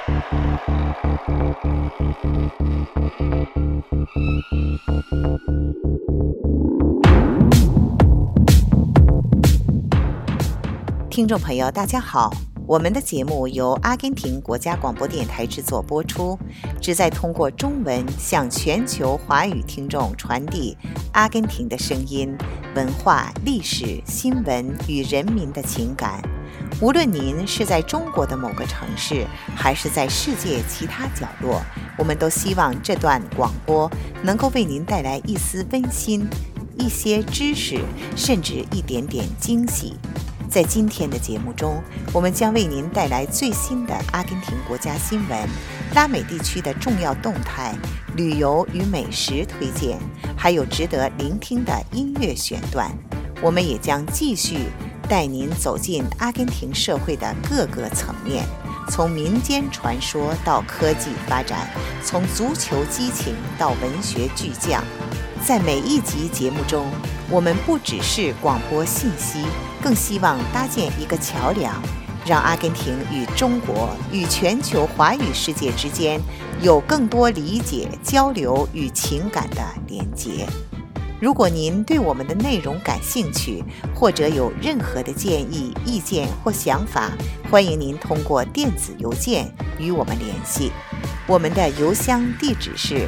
听众朋友，大家好，我们的节目由阿根廷国家广播电台制作播出，旨在通过中文向全球华语听众传递阿根廷的声音、文化、历史、新闻与人民的情感。无论您是在中国的某个城市，还是在世界其他角落，我们都希望这段广播能够为您带来一丝温馨、一些知识，甚至一点点惊喜。在今天的节目中，我们将为您带来最新的阿根廷国家新闻、拉美地区的重要动态、旅游与美食推荐，还有值得聆听的音乐选段。我们也将继续带您走进阿根廷社会的各个层面，从民间传说到科技发展，从足球激情到文学巨匠。在每一集节目中，我们不只是广播信息，更希望搭建一个桥梁，让阿根廷与中国与全球华语世界之间有更多理解、交流与情感的连结。如果您对我们的内容感兴趣，或者有任何的建议、意见或想法，欢迎您通过电子邮件与我们联系。我们的邮箱地址是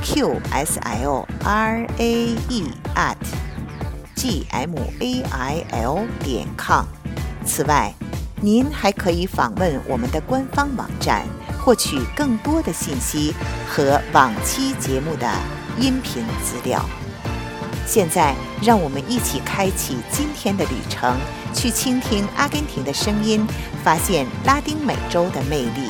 qslrae@gmail.com。此外，您还可以访问我们的官方网站，获取更多的信息和往期节目的音频资料。现在，让我们一起开启今天的旅程，去倾听阿根廷的声音，发现拉丁美洲的魅力。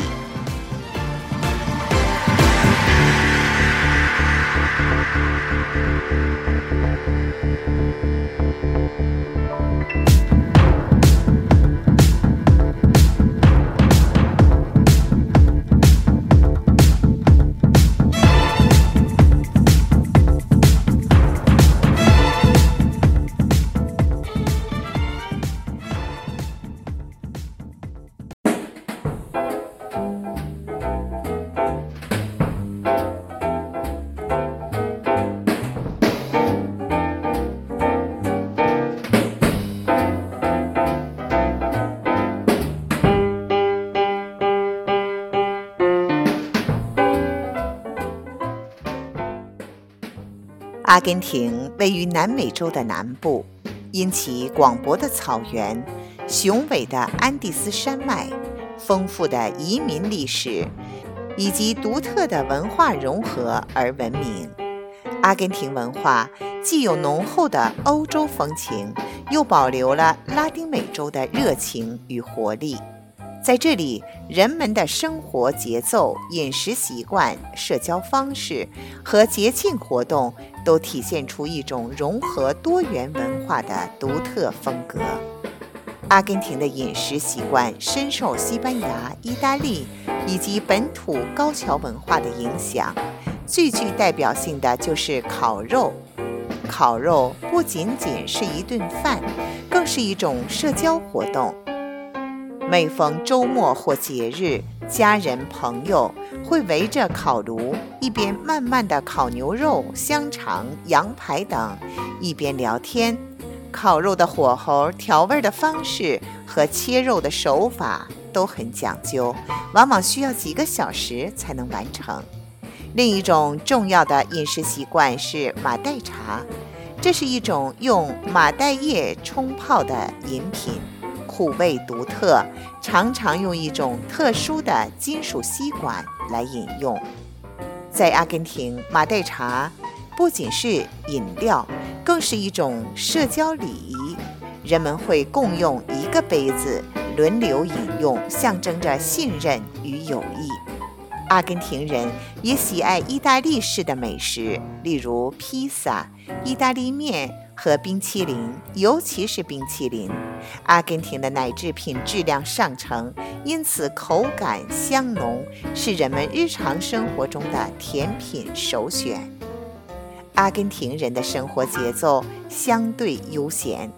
阿根廷位于南美洲的南部，因其广博的草原、雄伟的安第斯山脉、丰富的移民历史以及独特的文化融合而闻名。阿根廷文化既有浓厚的欧洲风情，又保留了拉丁美洲的热情与活力。在这里，人们的生活节奏、饮食习惯、社交方式和节庆活动都体现出一种融合多元文化的独特风格。阿根廷的饮食习惯深受西班牙、意大利以及本土高桥文化的影响，最具代表性的就是烤肉。烤肉不仅仅是一顿饭，更是一种社交活动。每逢周末或节日，家人朋友会围着烤炉，一边慢慢地烤牛肉、香肠、羊排等，一边聊天。烤肉的火候、调味的方式和切肉的手法都很讲究，往往需要几个小时才能完成。另一种重要的饮食习惯是马黛茶，这是一种用马黛叶冲泡的饮品，苦味独特，常常用一种特殊的金属吸管来饮用。在阿根廷，马黛茶不仅是饮料，更是一种社交礼仪，人们会共用一个杯子，轮流饮用，象征着信任与友谊。阿根廷人也喜爱意大利式的美食，例如披萨、意大利面和冰淇淋，尤其是冰淇淋。阿根廷的奶制品质量上乘，因此口感香浓，是人们日常生活中的甜品首选。阿根廷人的生活节奏相对悠闲，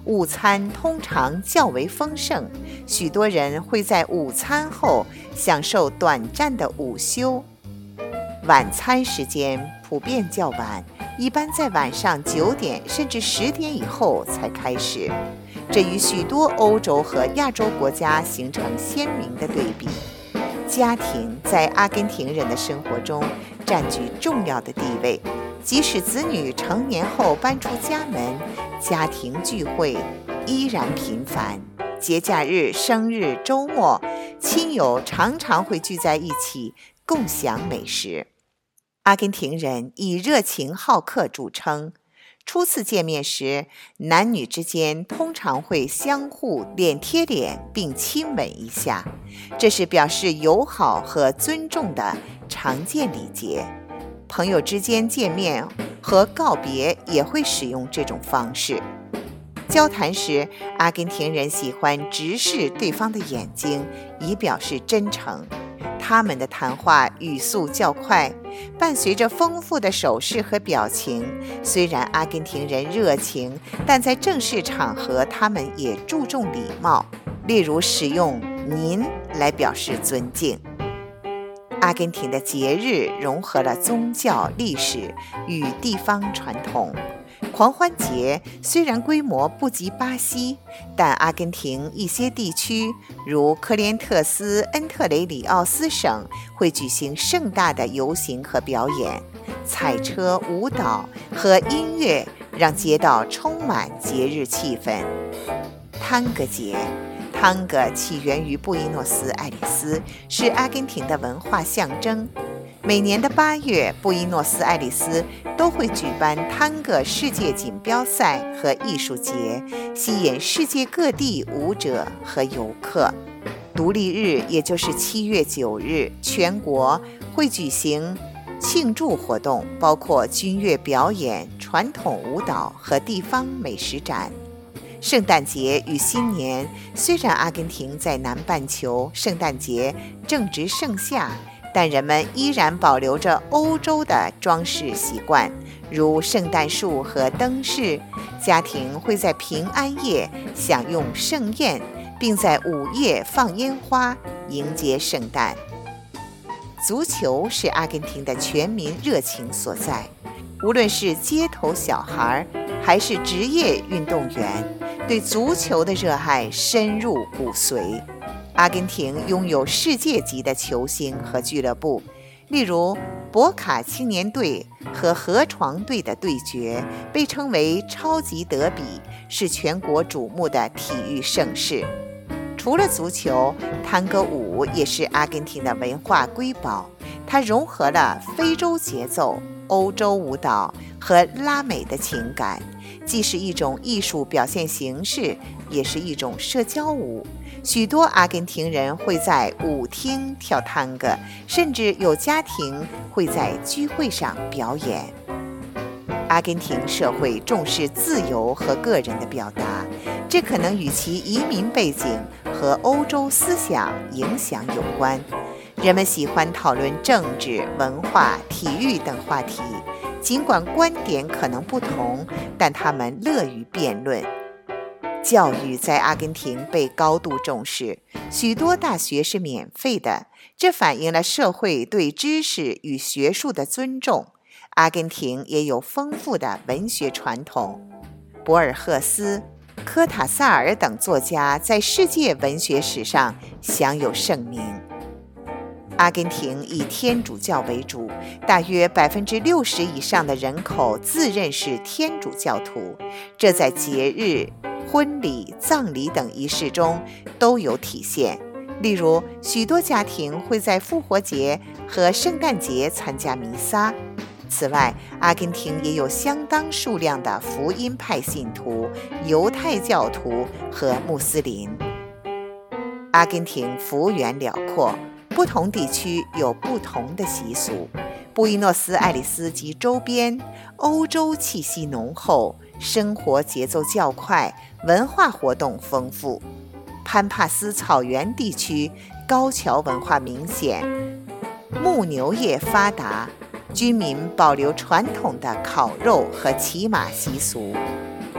午餐通常较为丰盛，许多人会在午餐后享受短暂的午休。晚餐时间普遍较晚，一般在晚上9点甚至10点以后才开始，这与许多欧洲和亚洲国家形成鲜明的对比。家庭在阿根廷人的生活中占据重要的地位，即使子女成年后搬出家门，家庭聚会依然频繁。节假日、生日、周末，亲友常常会聚在一起共享美食。阿根廷人以热情好客著称，初次见面时，男女之间通常会相互脸贴脸并亲吻一下，这是表示友好和尊重的常见礼节。朋友之间见面和告别也会使用这种方式。交谈时，阿根廷人喜欢直视对方的眼睛，以表示真诚。他们的谈话语速较快，伴随着丰富的手势和表情。虽然阿根廷人热情，但在正式场合，他们也注重礼貌，例如使用“您”来表示尊敬。阿根廷的节日融合了宗教、历史与地方传统。狂欢节虽然规模不及巴西，但阿根廷一些地区，如科连特斯恩特雷里奥斯省，会举行盛大的游行和表演。彩车、舞蹈和音乐让街道充满节日气氛。探戈节，探戈起源于布宜诺斯艾利斯，是阿根廷的文化象征。每年的8月，布宜诺斯艾利斯都会举办探戈世界锦标赛和艺术节，吸引世界各地舞者和游客。独立日，也就是7月9日，全国会举行庆祝活动，包括军乐表演、传统舞蹈和地方美食展。圣诞节与新年，虽然阿根廷在南半球，圣诞节正值盛夏，但人们依然保留着欧洲的装饰习惯，如圣诞树和灯饰。家庭会在平安夜享用盛宴，并在午夜放烟花，迎接圣诞。足球是阿根廷的全民热情所在，无论是街头小孩还是职业运动员，对足球的热爱深入骨髓。阿根廷拥有世界级的球星和俱乐部，例如博卡青年队和河床队的对决被称为超级德比，是全国瞩目的体育盛事。除了足球，探戈舞也是阿根廷的文化瑰宝，它融合了非洲节奏、欧洲舞蹈和拉美的情感，既是一种艺术表现形式，也是一种社交舞。许多阿根廷人会在舞厅跳探戈，甚至有家庭会在聚会上表演。阿根廷社会重视自由和个人的表达，这可能与其移民背景和欧洲思想影响有关。人们喜欢讨论政治、文化、体育等话题，尽管观点可能不同，但他们乐于辩论。教育在阿根廷被高度重视，许多大学是免费的，这反映了社会对知识与学术的尊重。阿根廷也有丰富的文学传统，博尔赫斯、科塔萨尔等作家在世界文学史上享有盛名。阿根廷以天主教为主，大约60%以上的人口自认是天主教徒，这在节日、婚礼、葬礼等仪式中都有体现。例如，许多家庭会在复活节和圣诞节参加弥撒。此外，阿根廷也有相当数量的福音派信徒、犹太教徒和穆斯林。阿根廷幅员辽阔，不同地区有不同的习俗。布宜诺斯艾利斯及周边，欧洲气息浓厚，生活节奏较快，文化活动丰富。潘帕斯草原地区高桥文化明显，牧牛业发达，居民保留传统的烤肉和骑马习俗。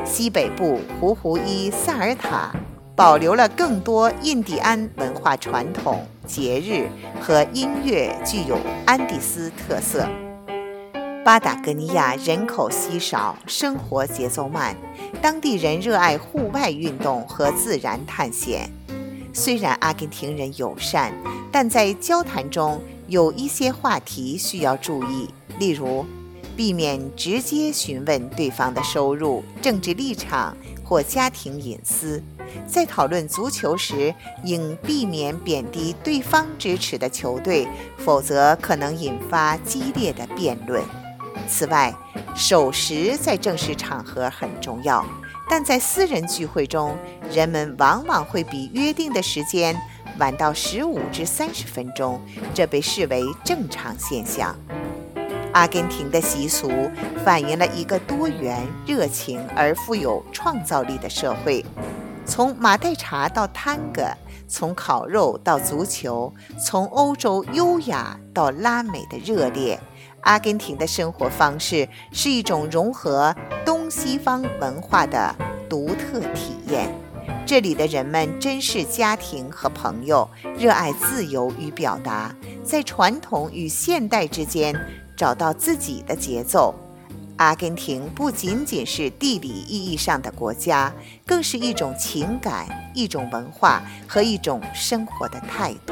西北部胡胡伊萨尔塔保留了更多印第安文化传统、节日和音乐，具有安第斯特色。巴达哥尼亚人口稀少，生活节奏慢，当地人热爱户外运动和自然探险。虽然阿根廷人友善，但在交谈中有一些话题需要注意，例如避免直接询问对方的收入、政治立场或家庭隐私。在讨论足球时，应避免贬低对方支持的球队，否则可能引发激烈的辩论。此外，守时在正式场合很重要，但在私人聚会中，人们往往会比约定的时间晚到15至30分钟，这被视为正常现象。阿根廷的习俗反映了一个多元、热情而富有创造力的社会。从马黛茶到探戈，从烤肉到足球，从欧洲优雅到拉美的热烈，阿根廷的生活方式是一种融合东西方文化的独特体验。这里的人们珍视家庭和朋友，热爱自由与表达，在传统与现代之间找到自己的节奏。阿根廷不仅仅是地理意义上的国家，更是一种情感、一种文化和一种生活的态度。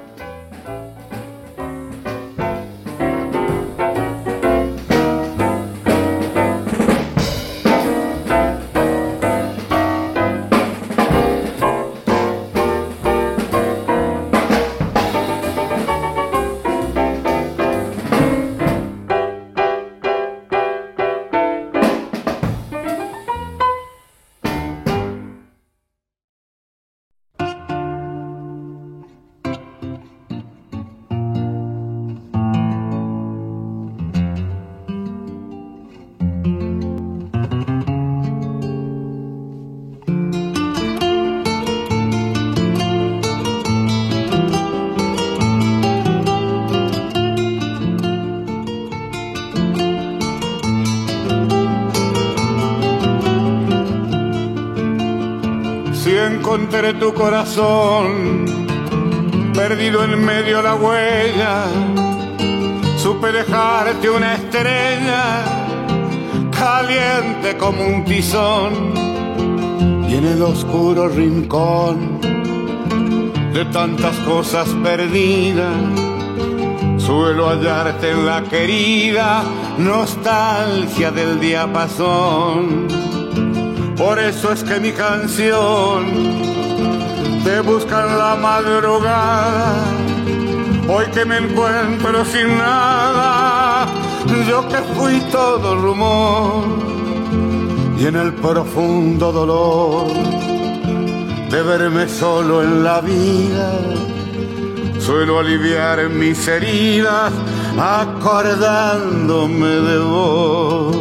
Encontré tu corazón perdido en medio de la huella, supe dejarte una estrella caliente como un tizón, y en el oscuro rincón de tantas cosas perdidas suelo hallarte en la querida nostalgia del diapasón. Por eso es que mi canción te busca en la madrugada. Hoy que me encuentro sin nada, yo que fui todo rumor, y en el profundo dolor de verme solo en la vida, suelo aliviar mis heridas acordándome de vos.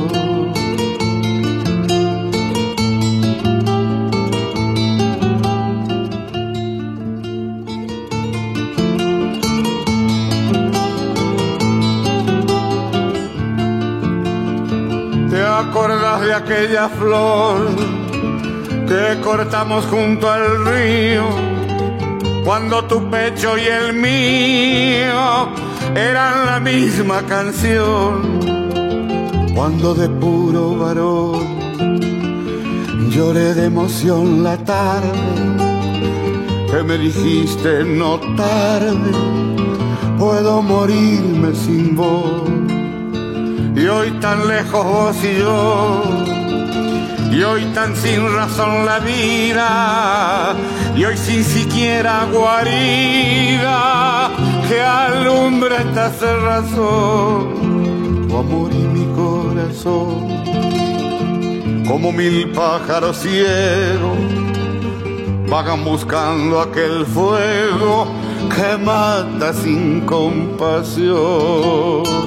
¿Te acordás de aquella flor que cortamos junto al río, cuando tu pecho y el mío eran la misma canción? Cuando de puro varón lloré de emoción la tarde que me dijiste no tarde, puedo morirme sin vos. Y hoy tan lejos vos y yo, y hoy tan sin razón la vida, y hoy sin siquiera guarida que alumbre esta cerrazón. Tu amor y mi corazón, como mil pájaros ciegos, vagan buscando aquel fuego que mata sin compasión.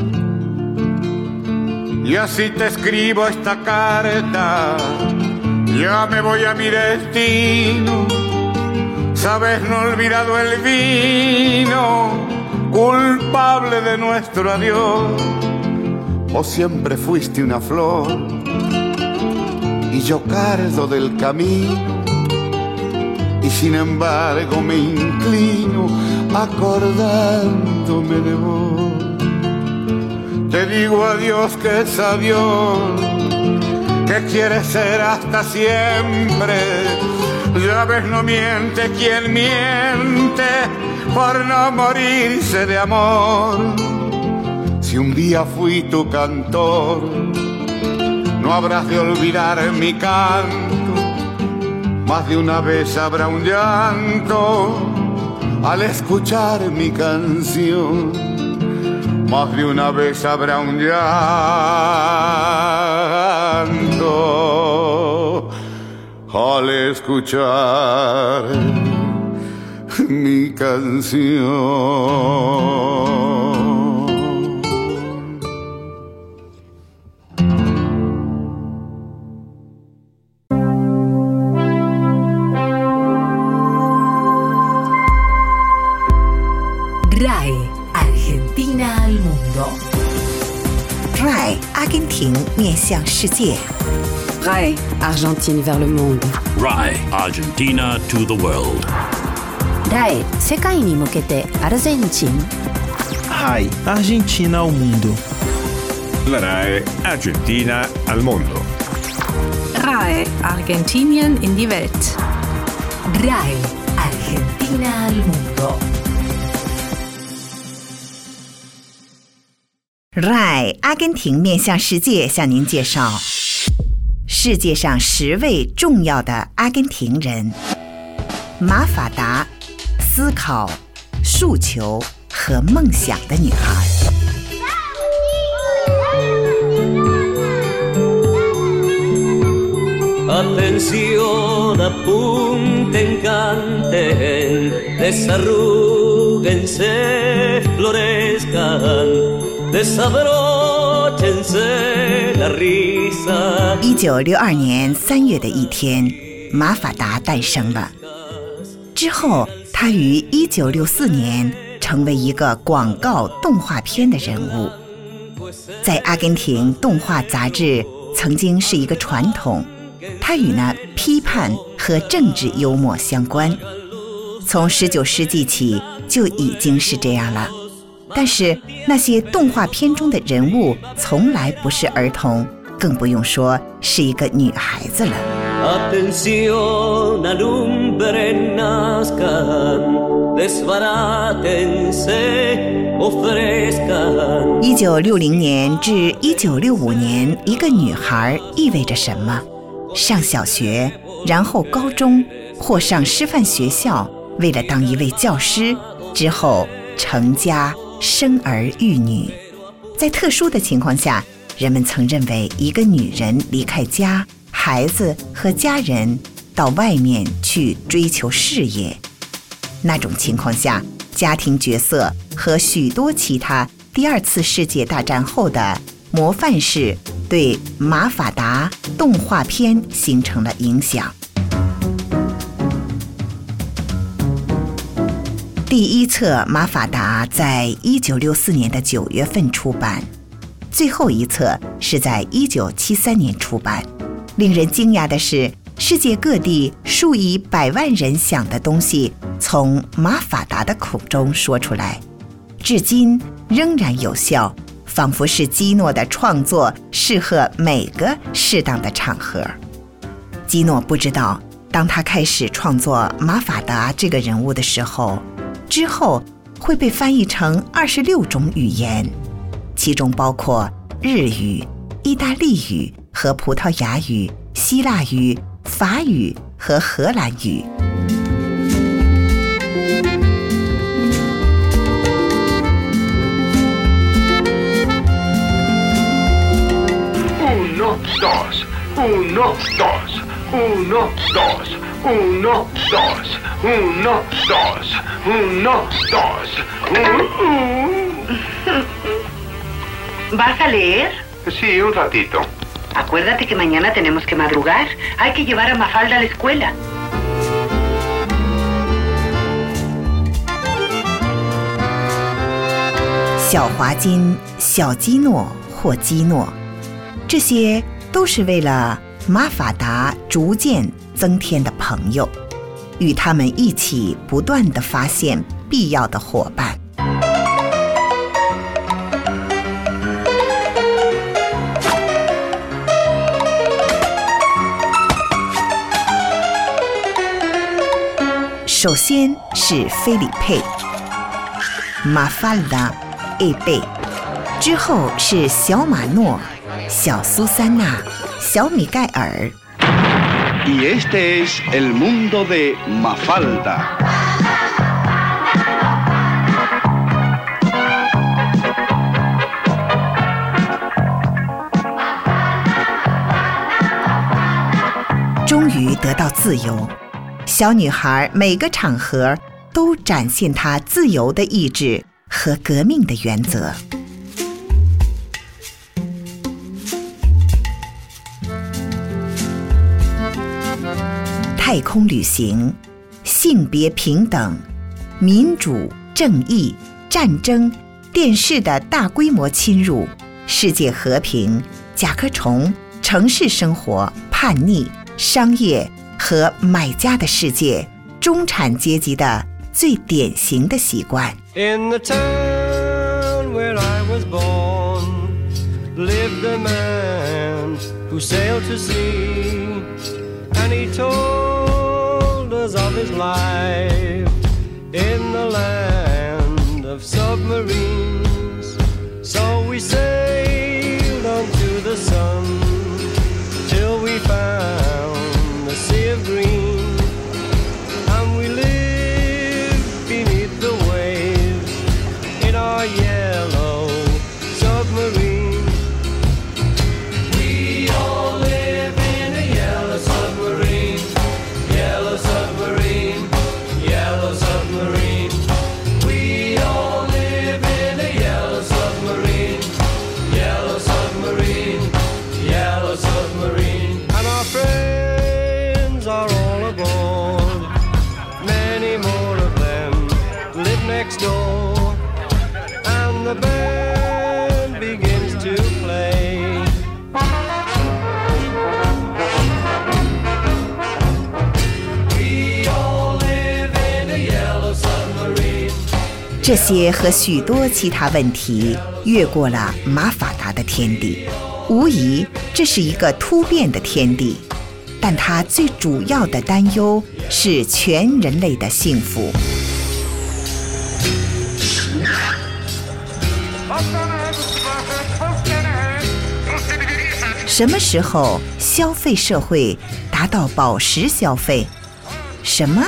Y así te escribo esta carta Ya me voy a mi destino, sabes, no he olvidado el vino, culpable de nuestro adiós. Vos siempre fuiste una flor y yo cardo del camino, y sin embargo me inclino acordándome de vos. Te digo adiós que es adiós, que quieres ser hasta siempre. Ya ves, no miente quien miente por no morirse de amor. Si un día fui tu cantor, no habrás de olvidar mi canto. Más de una vez habrá un llanto al escuchar mi canción. Más de una vez habrá un llanto al escuchar mi canción. RAE Argentina al mundo. RAE 阿根廷面向世界。 RAE Argentine vers le monde. RAE Argentina to the world. RAE 世界に向けてアルゼンチン。 RAE Argentina ao mundo. La RAE Argentina al mundo. RAE Argentinien in die Welt. RAE Argentina al mundo. RAE 阿根廷面向世界向您介绍世界上10位重要的阿根廷人。马法达，思考、诉求和梦想的女孩。 Atención, apunten, canten, desarrúguense, florezcan.Desabróchense la risa。 1962年3月的一天，马法达诞生了。之后，他于1964年成为一个广告动画片的人物，在阿根廷动画杂志曾经是一个传统。他与批判和政治幽默相关，从19世纪起就已经是这样了。但是那些动画片中的人物从来不是儿童，更不用说是一个女孩子了。1960年至1965年，一个女孩意味着什么？上小学，然后高中，或上师范学校，为了当一位教师，之后成家生儿育女。在特殊的情况下，人们曾认为一个女人离开家、孩子和家人，到外面去追求事业。那种情况下，家庭角色和许多其他第2次世界大战后的模范式对马法达动画片形成了影响。第1册马法达在1964年的9月份出版，最后一册是在1973年出版。令人惊讶的是，世界各地数以百万人想的东西从马法达的口中说出来，至今仍然有效，仿佛是基诺的创作适合每个适当的场合。基诺不知道，当他开始创作马法达这个人物的时候，之后会被翻译成26种语言，其中包括日语、意大利语和葡萄牙语、希腊语、法语和荷兰语。 Uno, dos, uno, dos, uno, dos, uno, dos, uno, dos, uno, dos. ¿Vas a leer? Sí, un ratito. Acuérdate que mañana tenemos que madrugar. Hay que llevar a Mafalda a la escuela. 小华金、小基诺或基诺，这些都是为了马法达逐渐增添的朋友，与他们一起不断地发现必要的伙伴。首先是菲里佩，马法达。A 贝，之后是小马诺、小苏珊娜、小米盖尔。 Y este es el mundo de Mafalda. 终于得到自由，小女孩每个场合都展现她自由的意志和革命的原则。太空旅行、性别平等、民主、正义、战争、电视的大规模侵入、世界和平、甲壳虫、城市生活、叛逆、商业和买家的世界、中产阶级的最典型的习惯。 In the town where I was born lived a man who sailed to sea, and he told us of his life in the land of submarines. So we sailed on to the sun till we found the sea of green, and we lived beneath the waves in our yellow submarine. We all live in a yellow submarine, yellow submarine, yellow submarine. We all live in a yellow submarine, yellow submarine, yellow submarine. And our friends are all aboard, many more of them live next door, and the band begins to play. We all live in a yellow submarine. 这些和许多其他问题越过了马法达的天地，无疑这是一个突变的天地，但他最主要的担忧是全人类的幸福。什么时候消费社会达到饱食消费？什么？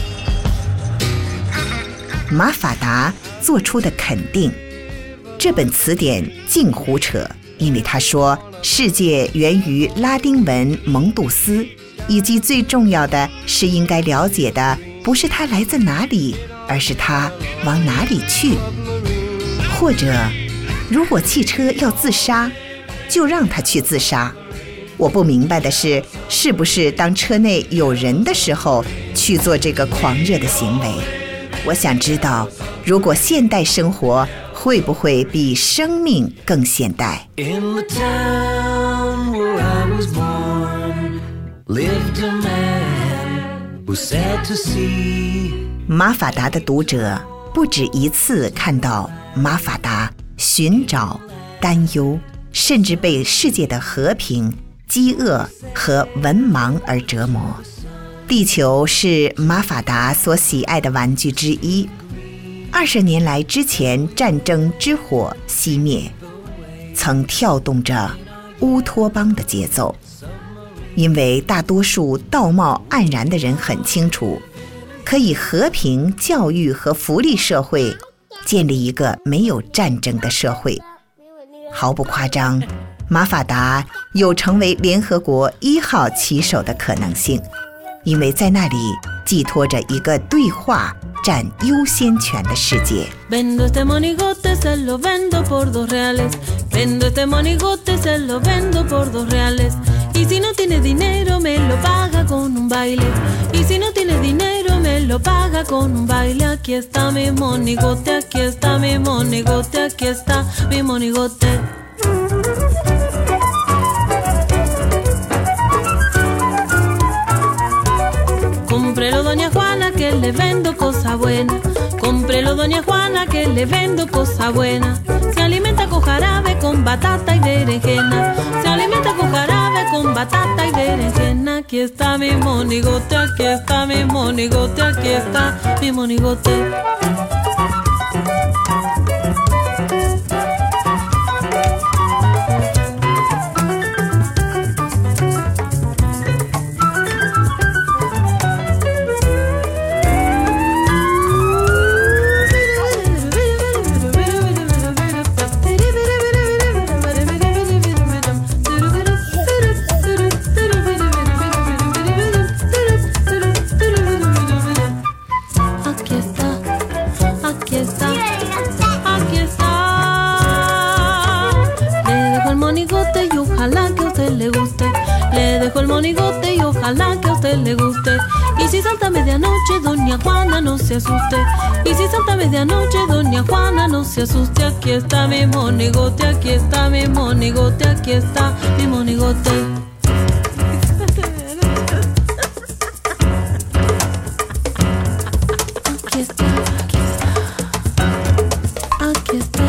马法达做出的肯定，这本词典净胡扯，因为他说世界源于拉丁文蒙杜斯，以及最重要的是应该了解的不是它来自哪里，而是它往哪里去。或者如果汽车要自杀，就让它去自杀。我不明白的是，是不是当车内有人的时候去做这个狂热的行为？我想知道，如果现代生活会不会比生命更现代？ In the town where I was born lived a man who said to see. 马法达的读者不止一次看到马法达寻找、担忧，甚至被世界的和平、饥饿和文盲而折磨。地球是马法达所喜爱的玩具之一。20年来之前，战争之火熄灭，曾跳动着乌托邦的节奏。因为大多数道貌岸然的人很清楚，可以和平、教育和福利社会建立一个没有战争的社会。毫不夸张，马法达有成为联合国1号旗手的可能性，因为在那里寄托着一个对话、 占优先权的世界。 Vendo este monigote, se lo vendo por 2 reales. Vendo este monigote, se lo vendo por 2 reales. Y si no tiene dinero, me lo paga con un baile. Y si no tiene dinero, me lo paga con un baile. Aquí está mi monigote, aquí está mi monigote, aquí está mi monigote. Cómprelo, doña Juana, que le vendo cosa buena. Cómprelo, doña Juana, que le vendo cosa buena. Se alimenta con jarabe, con batata y berenjena. Se alimenta con jarabe, con batata y berenjena. Aquí está mi monigote, aquí está mi monigote, aquí está mi monigote. Monigote y ojalá que a usted le guste. Y si salta medianoche, doña Juana, no se asuste. Y si salta medianoche, doña Juana, no se asuste. Aquí está mi monigote, aquí está mi monigote, aquí está mi monigote. Aquí está, aquí está, aquí está,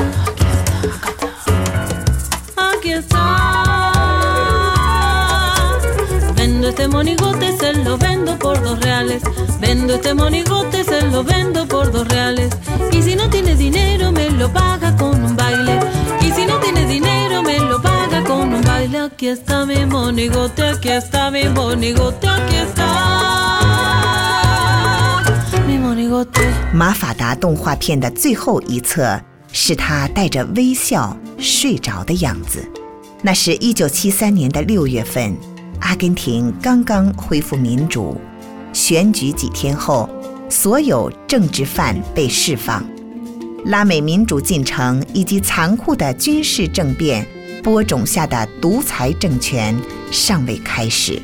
aquí está. Vendo este monigote, se lo vendo por 2 reales. Vendo este monigote, se lo vendo por 2 reales. Y si no tiene dinero, me lo paga con un baile. Y si no tiene dinero, me lo paga con un baile. Aquí está mi monigote, aquí está mi monigote, aquí está mi monigote。 马法达动画片的最后一册是他带着微笑睡着的样子。那是1973年的6月份。阿根廷刚刚恢复民主，选举几天后，所有政治犯被释放，拉美民主进程以及残酷的军事政变播种下的独裁政权尚未开始。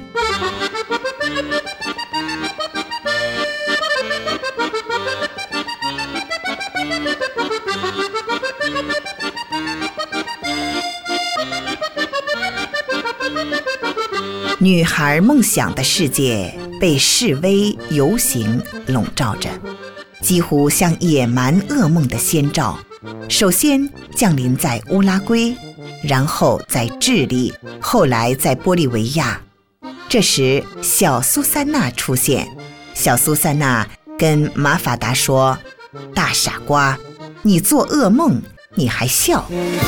女孩梦想的世界被示威游行笼罩着，几乎像野蛮噩梦的先兆。首先降临在乌拉圭，然后在智利，后来在玻利维亚。这时小苏珊娜出现，小苏珊娜跟马法达说：“大傻瓜，你做噩梦，你还笑。”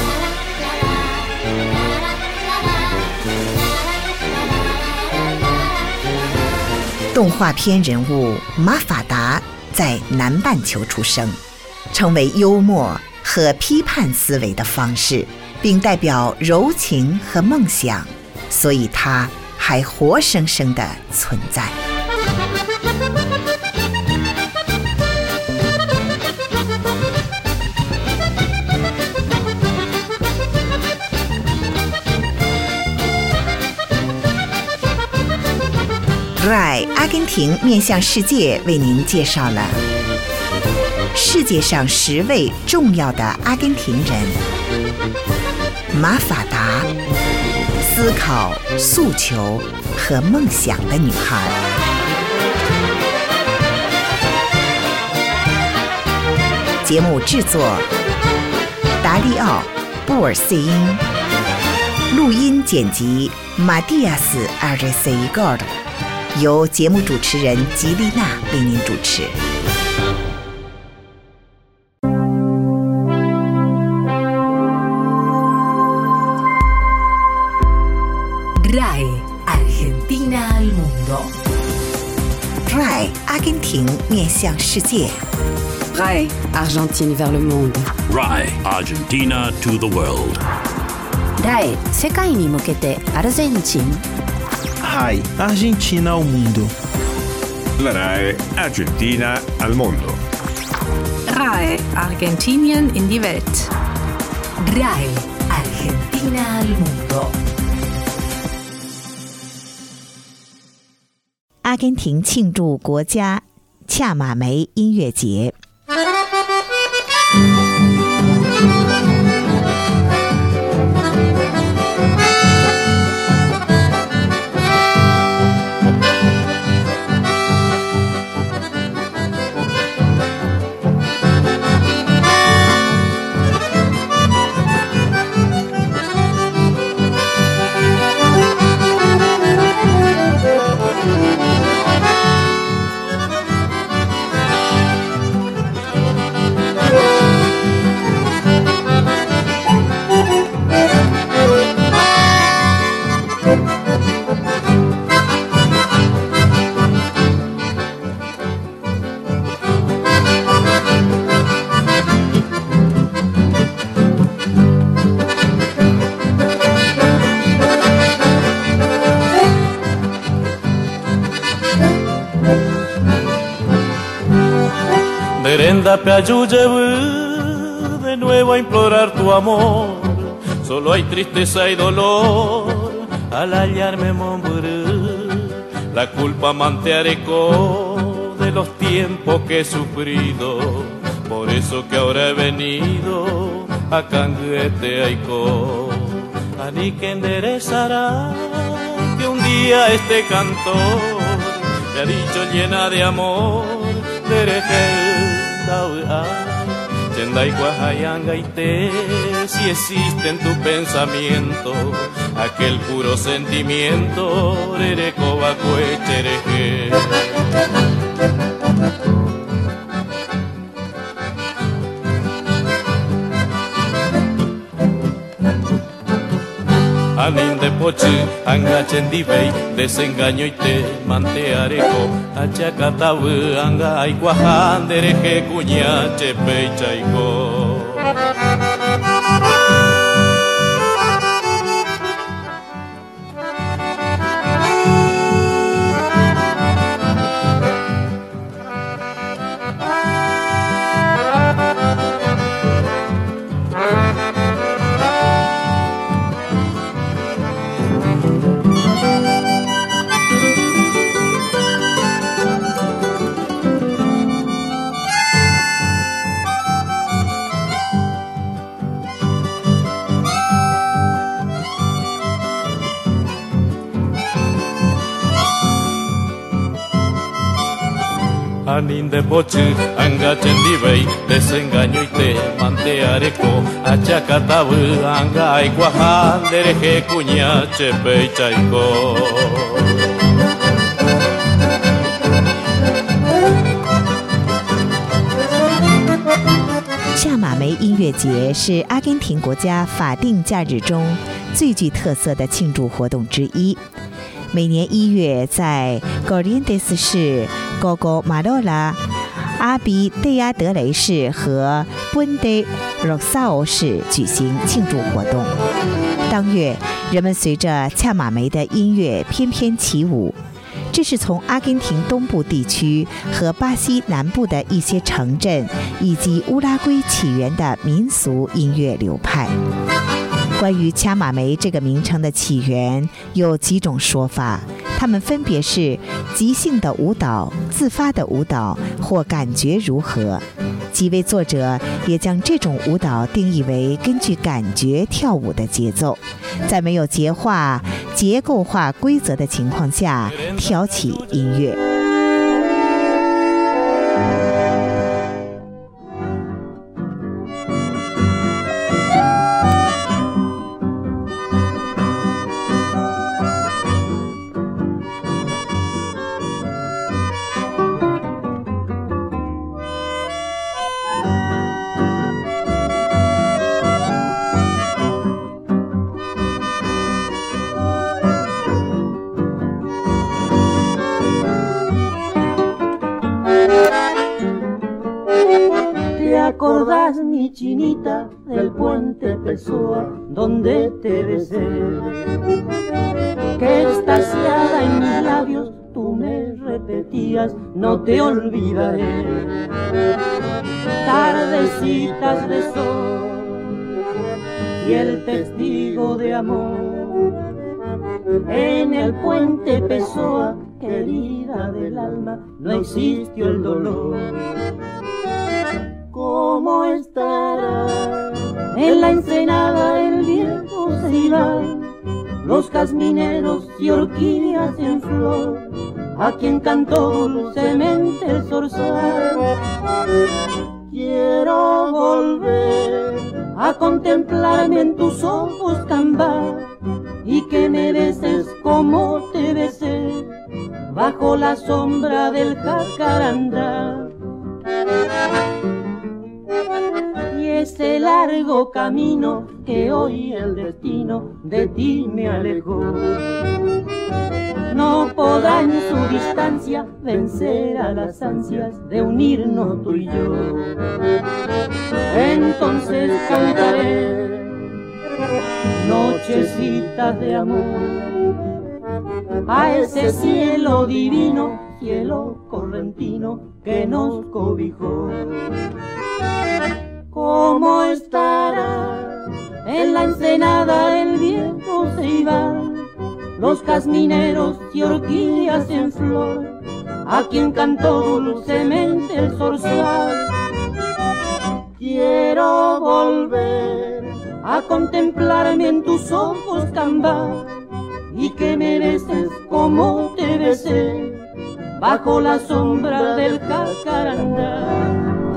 动画片人物马法达在南半球出生，成为幽默和批判思维的方式，并代表柔情和梦想，所以他还活生生地存在。RAI 阿根廷面向世界为您介绍了世界上10位重要的阿根廷人。马法达，思考、诉求和梦想的女孩。节目制作：达利奥·布尔塞因，录音剪辑：马蒂亚斯·阿瑞塞伊戈尔。由节目主持人吉丽娜为您主持。 RAI Argentina al mundo。 RAI 阿根廷面向世界。 RAI Argentine vers le monde。 RAI Argentina to the world。 RAI 世界に向けてアルゼンチン。 RAI Argentina ao mundo。 La RAI Argentina al mondo. RAE, Argentinien in die Welt. RAE, Argentina al mundo. 阿根廷庆祝国家恰马梅音乐节。 Merenda de nuevo a implorar tu amor. Solo hay tristeza y dolor al hallarme Montbrú. La culpa manteareco de los tiempos que he sufrido. Por eso que ahora he venido a Canguete Aicó. Ani que enderezará que un día este cantor me ha dicho llena de amor. Chenday Guajayangaite, si existe en tu pensamiento aquel puro sentimiento, Rerecobacue Chereje. Anin de pochi, anga chendibei, desengaño y te manteareco, achacatabu, anga aiguajan, dereje cuña, chepe y chaico. Anin de pochi, anga chendibei, desengaño y te manteareco, achacatabu, anga aiguajan, dereje cuña, chepe y chaico. 恰马梅音乐节是阿根廷国家法定假日中最具特色的庆祝活动之一。每年1月在 Corrientes 市 Gogomalola、阿比蒂亚德雷市和 Puente Rosao 市举行庆祝活动。当月，人们随着恰马梅的音乐翩翩起舞。这是从阿根廷东部地区和巴西南部的一些城镇以及乌拉圭起源的民俗音乐流派。关于恰马梅这个名称的起源有几种说法，它们分别是即兴的舞蹈、自发的舞蹈或感觉如何。几位作者也将这种舞蹈定义为根据感觉跳舞的节奏，在没有结构化规则的情况下挑起音乐。 acordás, mi chinita, del puente Pessoa, donde te besé? Que extasiada en mis labios tú me repetías, no te olvidaré. tardecitas de sol y el testigo de amor en el puente Pessoa, querida del alma, no existió el dolor. ¿Cómo estará en la ensenada el viejo Ceibal, los jazmineros y orquídeas en flor, a quien cantó dulcemente el zorzal? Quiero volver a contemplarme en tus ojos, Cambá, y que me beses como te besé bajo la sombra del jacarandá. Y ese largo camino que hoy el destino de ti me alejó, no podrá en su distancia vencer a las ansias de unirnos tú y yo. Entonces cantaré nochecitas de amor a ese cielo divino, cielo correntino que nos cobijó. ¿Cómo estará en la ensenada el viejo Ceibal, los jazmineros y orquídeas en flor, a quien cantó dulcemente el zorzal? Quiero volver a contemplarme en tus ojos, Cambá, y que me beses como te besé bajo la sombra del jacarandá.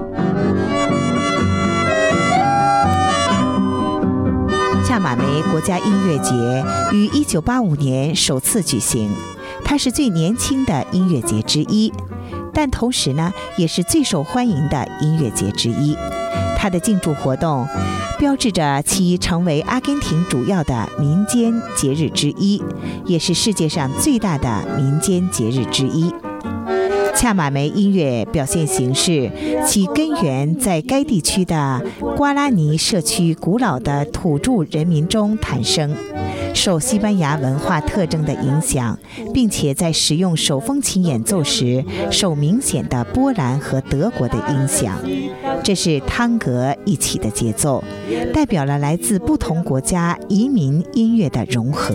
恰马梅国家音乐节于1985年首次举行，它是最年轻的音乐节之一，但同时呢，也是最受欢迎的音乐节之一。它的庆祝活动标志着其成为阿根廷主要的民间节日之一，也是世界上最大的民间节日之一。恰马梅音乐表现形式其根源在该地区的瓜拉尼社区古老的土著人民中产生，受西班牙文化特征的影响，并且在使用手风琴演奏时受明显的波兰和德国的影响。这是汤格一起的节奏，代表了来自不同国家移民音乐的融合。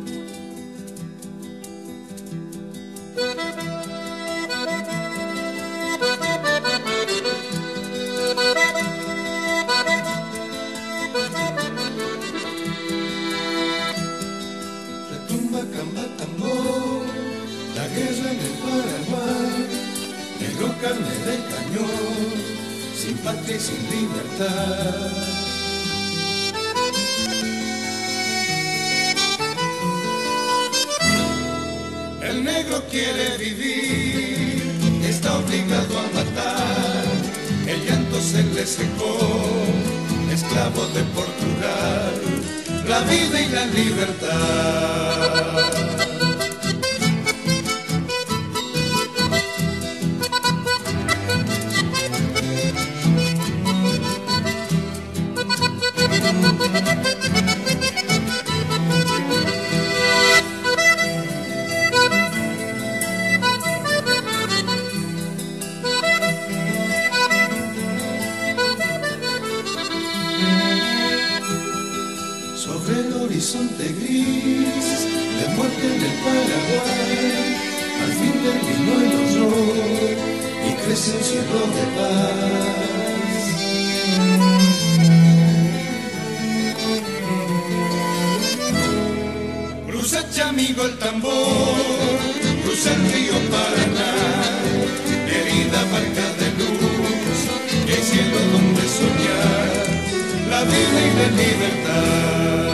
Sin libertad. El negro quiere vivir, está obligado a matar, el llanto se le secó, esclavo de Portugal, la vida y la libertad. Sobre el horizonte gris de muerte en el Paraguay, al fin terminó el horror y crece un cielo de paz. Cruza Chamigo el tambor, cruza el río Paraná, querida barca de luz, el cielo donde soñar la vida y la libertad.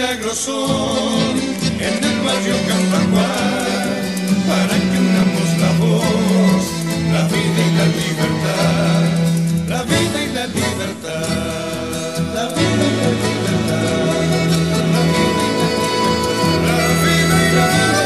milagros son en el barrio Campaguar, para que unamos la voz, la vida y la libertad, la vida y la libertad, la vida y la libertad, la vida y la libertad, la vida y la libertad.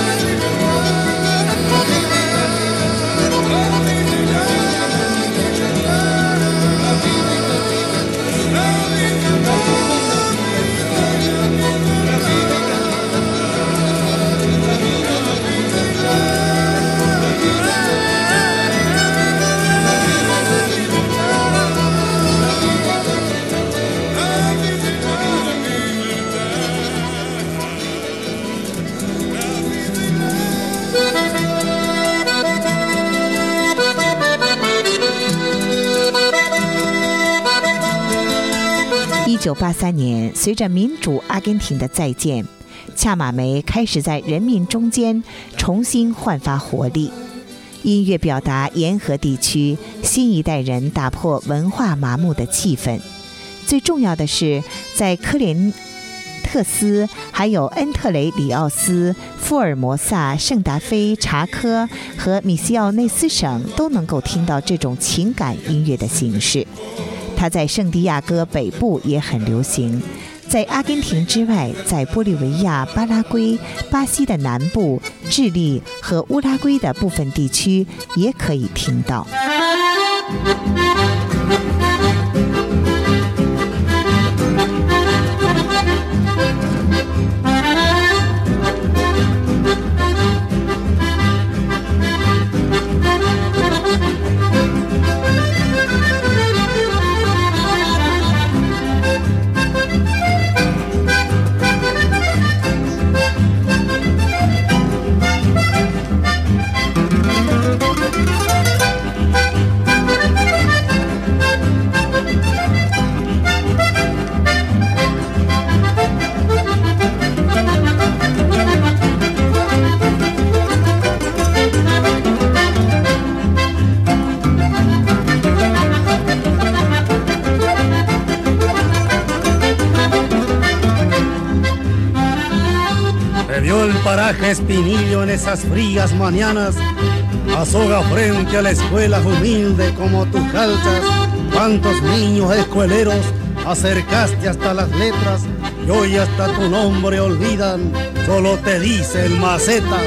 1983年，随着民主阿根廷的再建，恰马梅开始在人民中间重新焕发活力。音乐表达沿河地区新一代人打破文化麻木的气氛。最重要的是，在科连特斯、还有恩特雷里奥斯、福尔摩萨、圣达菲、查科和米西奥内斯省都能够听到这种情感音乐的形式。它在圣地亚哥北部也很流行，在阿根廷之外，在玻利维亚、巴拉圭、巴西的南部、智利和乌拉圭的部分地区也可以听到。 Paraje Espinillo en esas frías mañanas, asoga frente a la escuela humilde como tú calzas. Cuántos niños escueleros acercaste hasta las letras y hoy hasta tu nombre olvidan, solo te dice el maceta.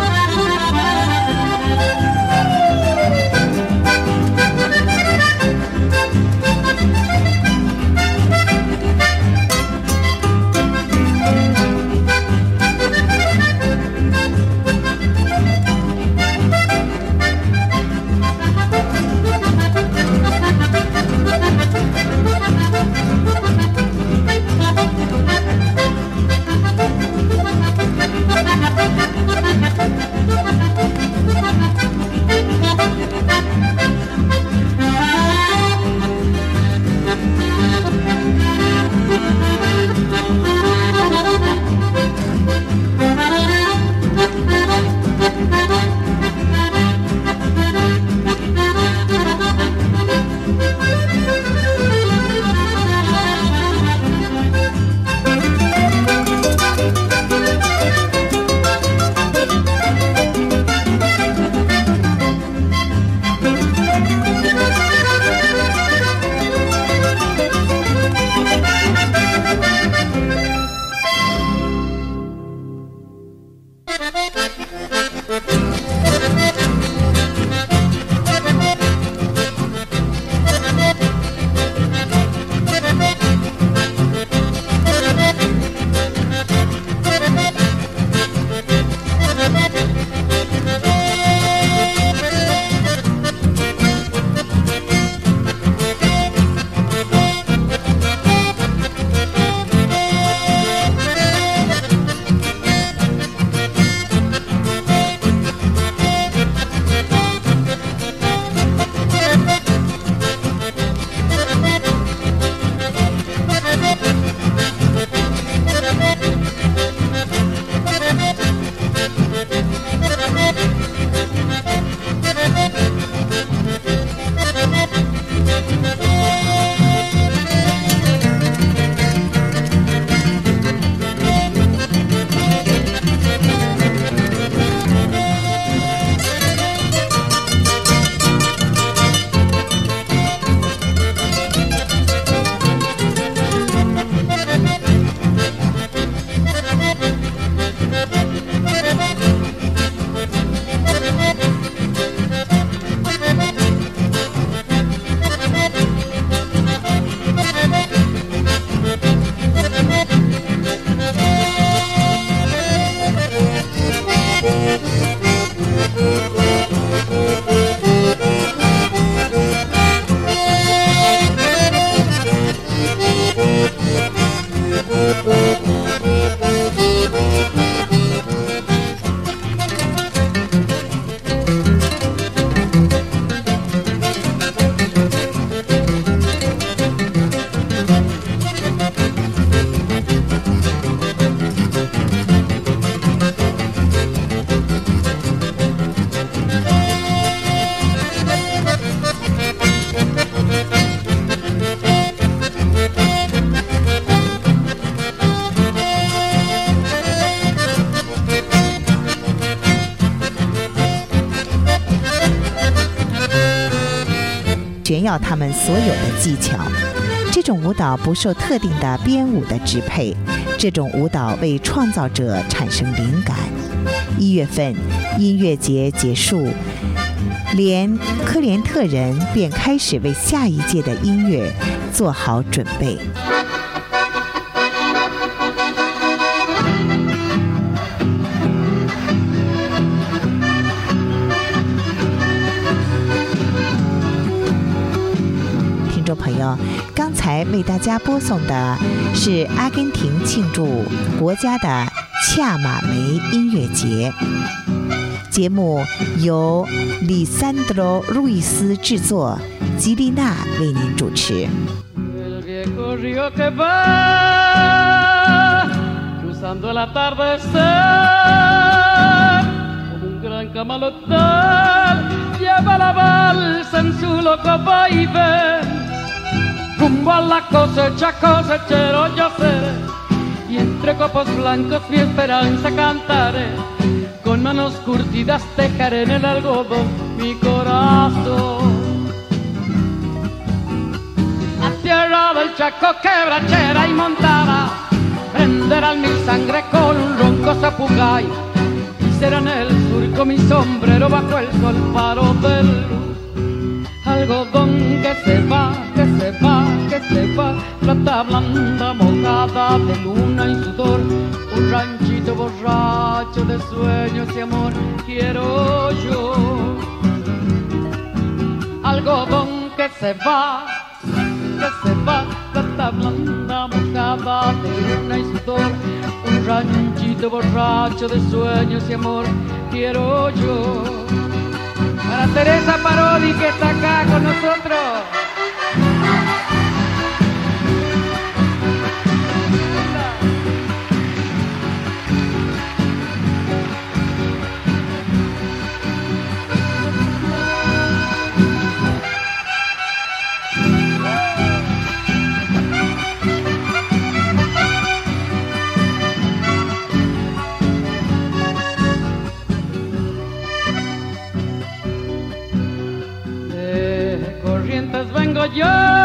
耀他们所有的技巧。这种舞蹈不受特定的编舞的支配，这种舞蹈为创造者产生灵感。1月份音乐节结束，连科连特人便开始为下一届的音乐做好准备。听众朋友，刚才为大家播送的是阿根廷庆祝国家的恰马梅音乐节。节目由里桑德罗·路易斯制作，吉丽娜为您主持。 Rumbo a la cosecha, cosechero yo seré, y entre copos blancos mi esperanza cantaré. Con manos curtidas tejaré en el algodón mi corazón. A tierra del Chaco, quebrachera y montada, prenderán mi sangre con un ronco zapucay, y será en el surco mi sombrero bajo el sol faro de luz. Algodón que se va, que se va, que se va, plata blanda mojada de luna y sudor, un ranchito borracho de sueños y amor quiero yo. Algodón que se va, plata blanda mojada de luna y sudor, un ranchito borracho de sueños y amor quiero yo. Para Teresa Parodi, que está acá con nosotros. Vengo yo,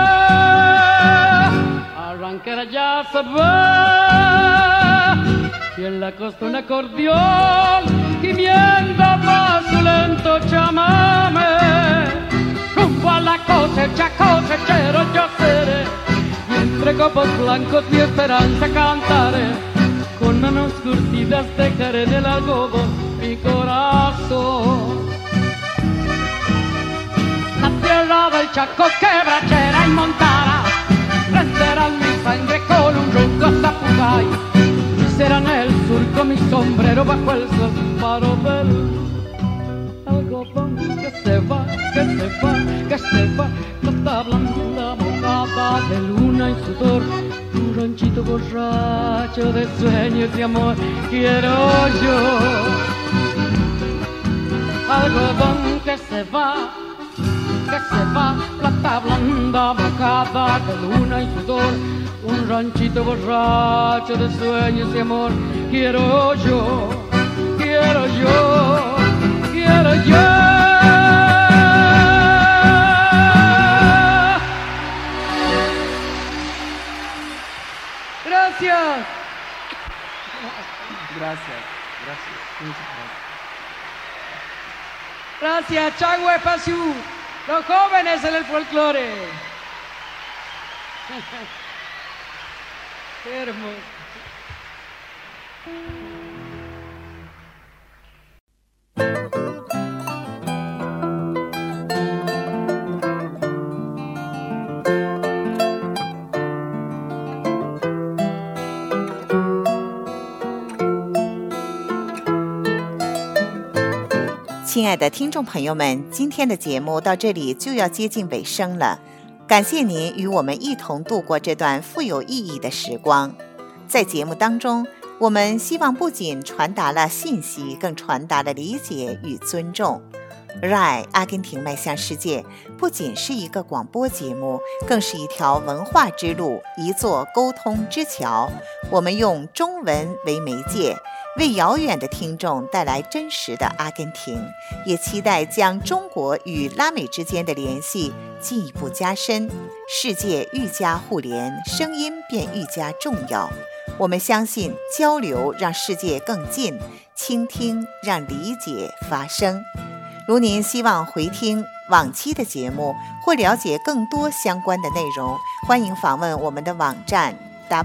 arrancar ya se va, y en la costa un acordeón gimiendo más su lento chamame. Rumbo a la cosecha, cosechero yo seré, y entre copos blancos mi esperanza cantaré. Con manos curtidas dejaré en el algodón mi corazón. Tierra del Chaco, quebrachera y montada, prenderán mi sangre con un ronco zapucay, y será en el surco mi sombrero bajo el sol faro del algodón que se va, que se va, que se va, plata blanda mojada de luna y sudor, un ranchito borracho de sueños y amor quiero yo. Algodón que se va, plata blanda mojada de luna y sudor, un ranchito borracho de sueños y amor quiero yo, quiero yo, quiero yo. Gracias. Gracias, gracias. Gracias, Changüe Pasiu. Los jóvenes en el folclore. Qué hermoso. 亲爱的听众朋友们，今天的节目到这里就要接近尾声了，感谢您与我们一同度过这段富有意义的时光。在节目当中，我们希望不仅传达了信息，更传达了理解与尊重。 RAI 阿根廷迈向世界不仅是一个广播节目，更是一条文化之路，一座沟通之桥。我们用中文为媒介，为遥远的听众带来真实的阿根廷，也期待将中国与拉美之间的联系进一步加深。世界愈加互联，声音便愈加重要。我们相信交流让世界更近，倾听让理解发生。如您希望回听往期的节目或了解更多相关的内容，欢迎访问我们的网站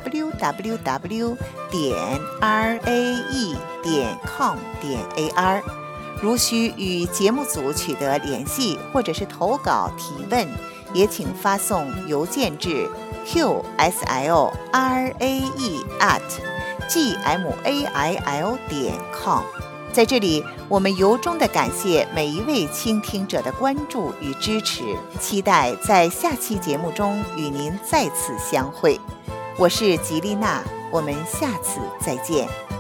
www.rae.com.ar。 如需与节目组取得联系或者是投稿提问，也请发送邮件至 qsle@gmail.com。 在这里，我们由衷地感谢每一位倾听者的关注与支持，期待在下期节目中与您再次相会。我是吉丽娜，我们下次再见。